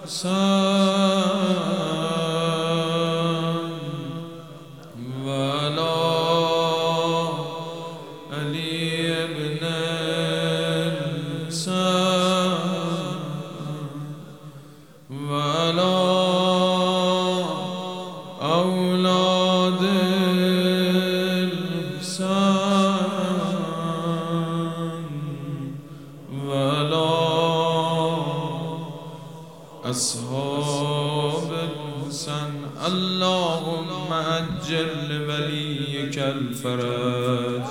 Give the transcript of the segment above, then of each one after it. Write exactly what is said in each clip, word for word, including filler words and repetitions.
ولا علي ابن الحسين ولا أولاد الحسين ولا أصحاب الحسن. اللهم عجل وليك الفرج.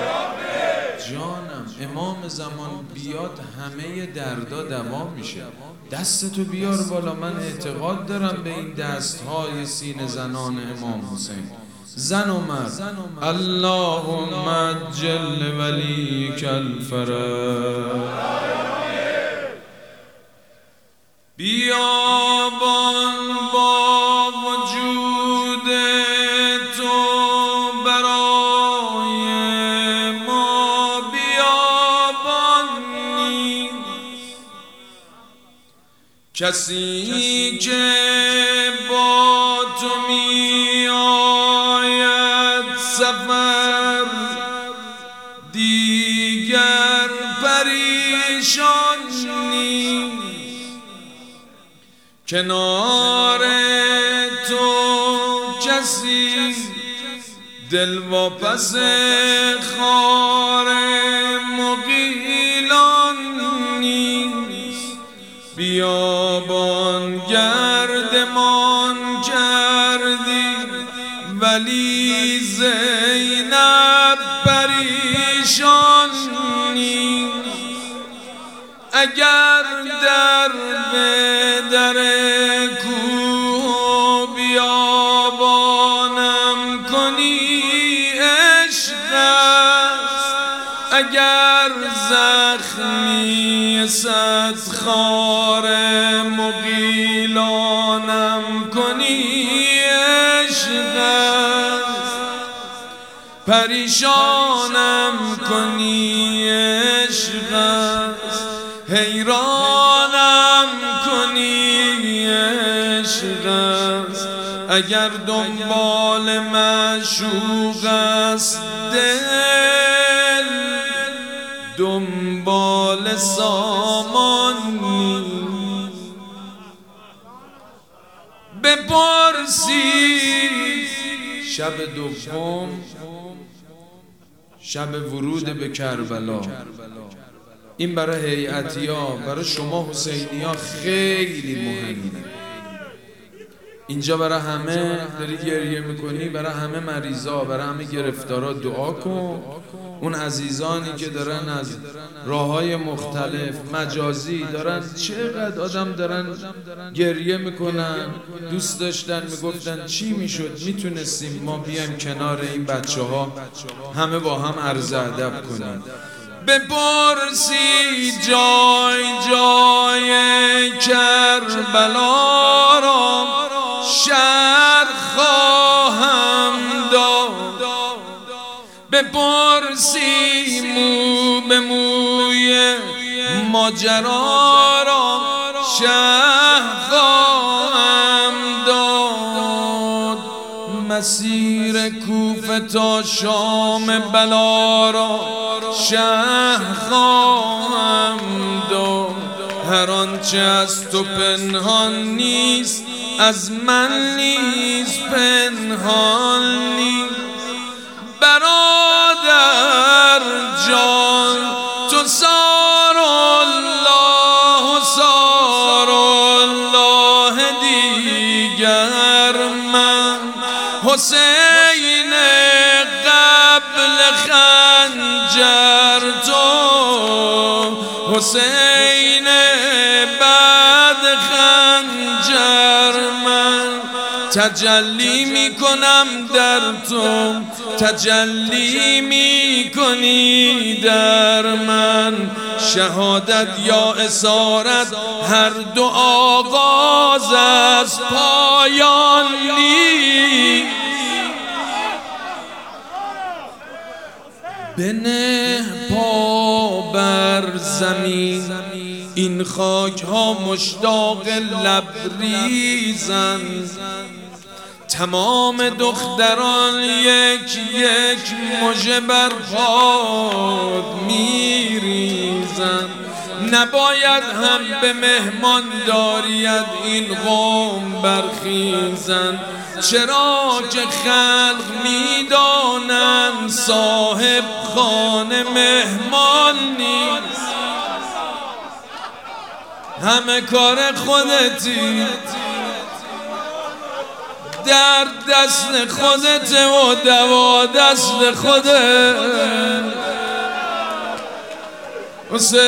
جانم امام زمان بیاد همه دردا دوا میشه. دستتو بیار بالا. من اعتقاد دارم به این دستهای سینه زنان امام حسین، زن و مرد. اللهم عجل ولیک الفرج. بیابان با وجود تو برای ما بیابان نیست. کسی که با تو می آید سفر دیگر پریشان نیست. کنار تو کسی دل واپس خار مغیلان نیست. بیابان گردمان کردی ولی زینب پریشان نیست. اگر در به در کوه بیابانم کنی عشق است. اگر زخمی صد خار مغیلانم کنی عشق است. پریشانم کنی عشق است. حیرانم کنی عشق است. اگر دنبال معشوق است دل دنبال سامان نیست. بپرسی شب دوم شب ورود به کربلا. این برای هیئتیا، برای شما حسینیا خیلی مهمه. اینجا برای همه داری گریه میکنی، برای همه مریضا، برای همه گرفتارا دعا کن. اون عزیزانی که دارن از راههای مختلف مجازی دارن، چقدر آدم دارن گریه میکنن، دوست داشتن میگفتن چی میشد میتونستیم ما بیایم کنار این بچه ها همه با هم عرض ادب کنیم. بپرسی جای جای کربلا را شرح خواهم داد. بپرسی مو به موی ماجرا را شرح خواهم داد. مسیر کوفه تا شام بلا را شرح خواهم داد. هر آنچه از تو پنهان نیست از من نیز پنهان نیست. برادر جان تو سار الله سار الله دیگر من حسین قبل خنجر تو حسین بعد خنجر من. تجلی می کنم در تو تجلی می کنی در من. شهادت یا اسارت هر دو آغاز از پایان نیست. بنه پا بر زمین این خاک ها مشتاق لبریزن، تمام دختران یک یک مژه بر پات میریزن. نباید هم به مهمان داریت این قوم برخیزن، چرا که خلق میدانند صاحب خانه مهمان نیست. همه کار خودتی، در دست خودت و دوا دست خودت. حسین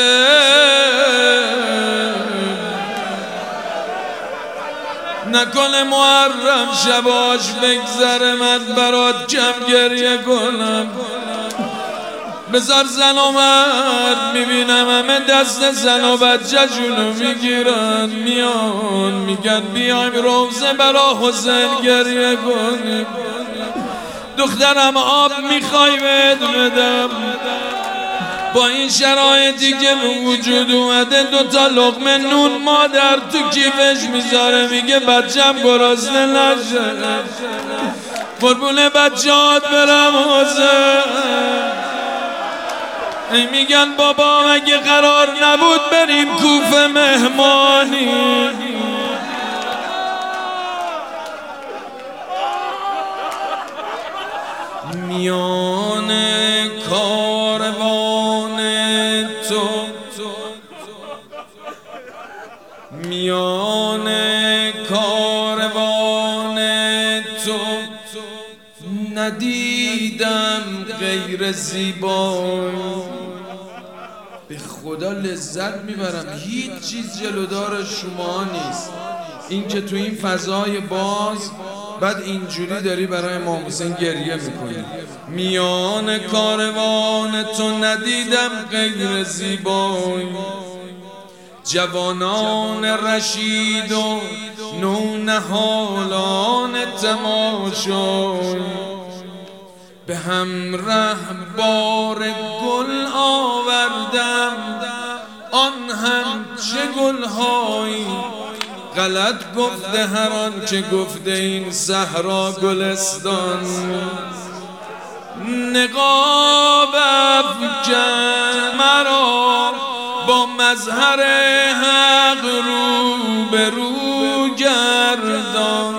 نکنه محرم شباش بگذره من برات کم گریه کنم. بذار زن و مرد میبینم همه دست زن و بچه جونو میگیرن میان میگن بیایم روزه برا حسین گریه کنیم. دخترم آب میخوای بهت بدم، با این شرایطی که وجود اومده دوتا لقمه نون مادر تو کیفش میذاره، میگه بچم گرسنه نشه، قربون بچه‌هات برم حسین. ای میگن بابا مگه قرار نبود بریم کوفه مهمانی؟ میان کاروان تو، میان کاروان تو ندیدم غیر زیبایی. به خدا لذت میبرم، هیچ چیز جلودار شما نیست. این که تو این فضای باز بعد اینجوری داری برای امام حسین گریه میکنی. میان کاروان تو ندیدم غیر زیبایی، جوانان رشید و نونهالان تماشای. به همراه بار گل آوردم، آن هم چه گلهایی. غلط گفته هر آن که گفته این صحرا گلستان. نقاب افکن مرا با مظهر حق رو به رو گردان،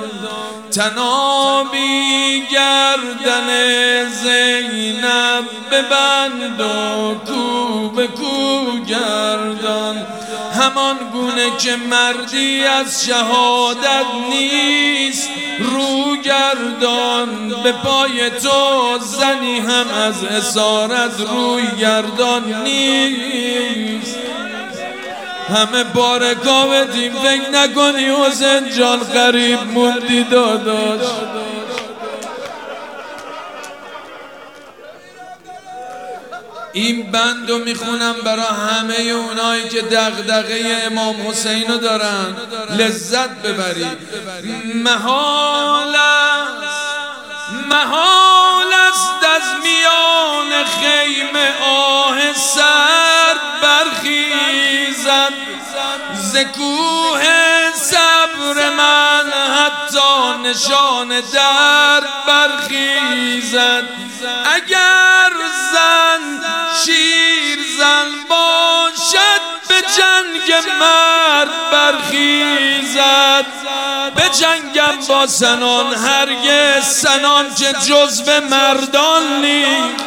تنابی گردن زینب ببند و کو به کو گردان. همان گونه که مردی از شهادت نیست رو گردان، به پای تو زنی هم از اسارت روی گردان نیست. همه بارکا بدیم فکر نکنی حسین جان غریب موندی داداش. این بندو میخونم برای همه اونایی که دغدغه امام حسین رو دارن لذت ببری. محال است محال است از میان خیمه آه سرد برخیزد، ز کوه صبر من حتی نشان درد برخیزد. اگر زن شیر زن باشد به جنگ مرد برخیزد، به جنگم با سنان هرگز سنان که جزو مردان نیست.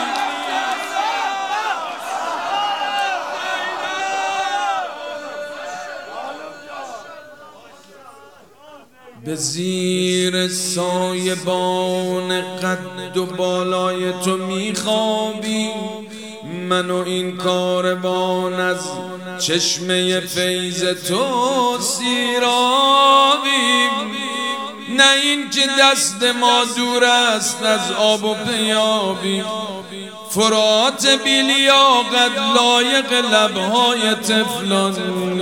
به زیر سایبان قد و بالای تو میخوابی، من و این کاروان از چشمه فیض تو سیرابیم. نه این که دست ما دور است از آب و پیابیم، فرات بی لیاقت لایق لبهای طفلان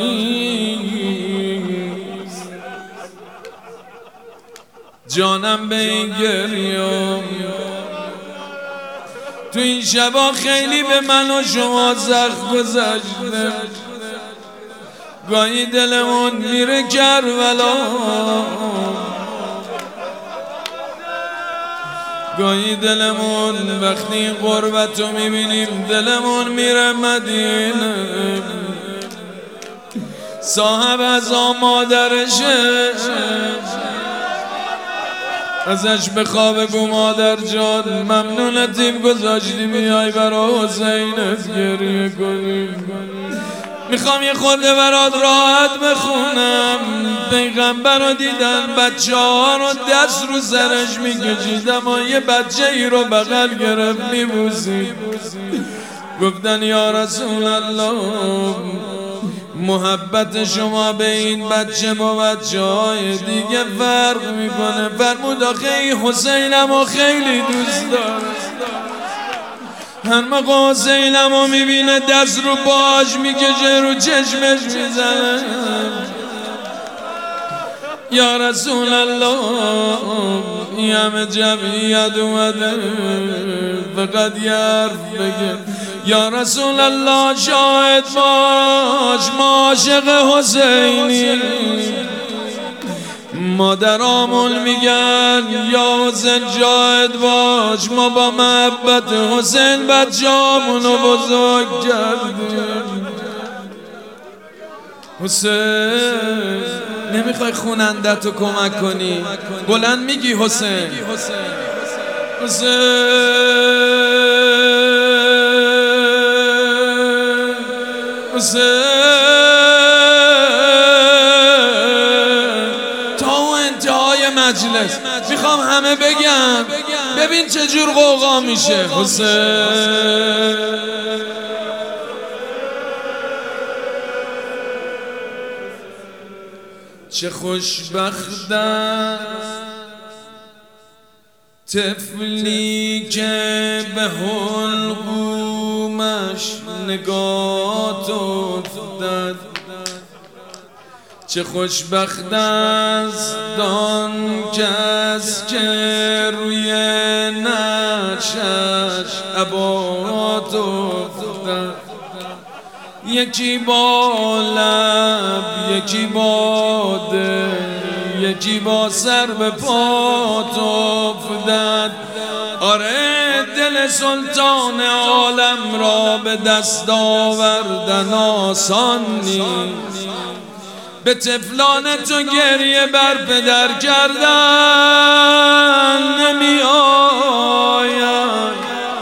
نیست. جانم به این گریام تو این شبا خیلی به من و شما زخم گذشته. گاهی دلمون میره کربلا، گاهی دلمون وقتی غربت رو میبینیم دلمون میره مدینه. صاحب از مادرشه ازش بخوا بگو مادر جان ممنونتیم گذاشتی بیای برا حسینت گریه کنیم. میخوام یه خورده برات راحت بخونم. پیغمبر رو دیدن بچه ها رو دست رو سرش میکشید، اما یه بچه ای رو بغل گرفت میبوسید. گفتن یا رسول الله محبت شما به این بچه با بچه های دیگه فرق میکنه. فرمود آخه این حسینم رو خیلی دوست داره. هر موقع حسینم رو میبینه دست رو باش میکشه رو چشمش میزنه. یا رسول الله این همه جمعیت اومده فقط یه حرف بگه. یا رسول الله شاهد باش ما عاشق حسینی. مادرامون میگن یا حسین شاهد باش ما با محبت حسین بچه‌امونو بزرگ کردیم. حسین نمیخوای خونندت رو کمک کنی؟ بلند میگی حسین حسین حسین تا اون انتهای مجلس میخوام همه بگم ببین چجور قوقا میشه. حسین چه خوشبختم طفلی که به حلقومش نگاه افتاد. چه خوشبخت است آن کس که روی نعشش عبات افتاد. یکی با لب یکی با دل یکی با سر به پات افتاد. آره دل سلطان عالم را به دست آوردن آسان نیست. به طفلان تو گریه بر پدر کردن نمی آید.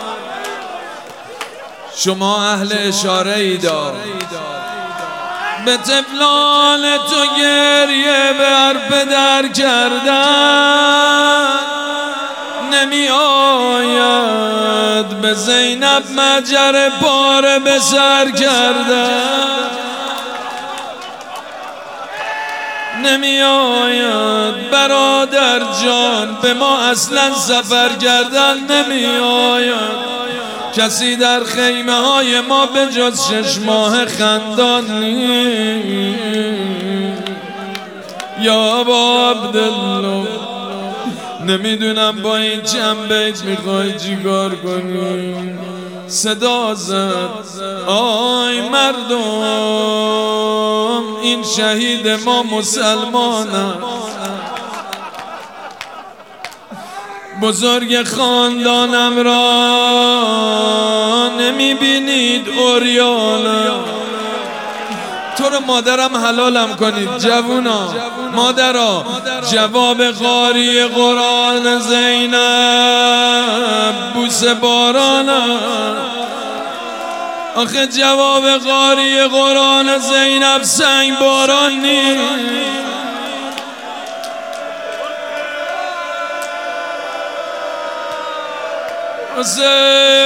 شما اهل اشاره ایدا به طفلان تو گریه بر پدر کردن نمی آید. به زینب مجر پاره به سر کردن نمی آید. برادر جان به ما اصلا سفر کردن نمی آید. کسی در خیمه های ما به جز شش ماه خندان نیست. یا ابا عبدالله نمیدونم با این چند بیت میخوای چیکار کنی. صدا زد آی مردم این شهید ما مسلمان است. بزرگ خاندانم را نمیبینید اوریانا. تو رو مادرم حلالم کنید جوونا. مادرها جواب قاری قرآن زینب بوس بارانا. آخه جواب قاری قرآن زینب سنگ باران نیست. حسین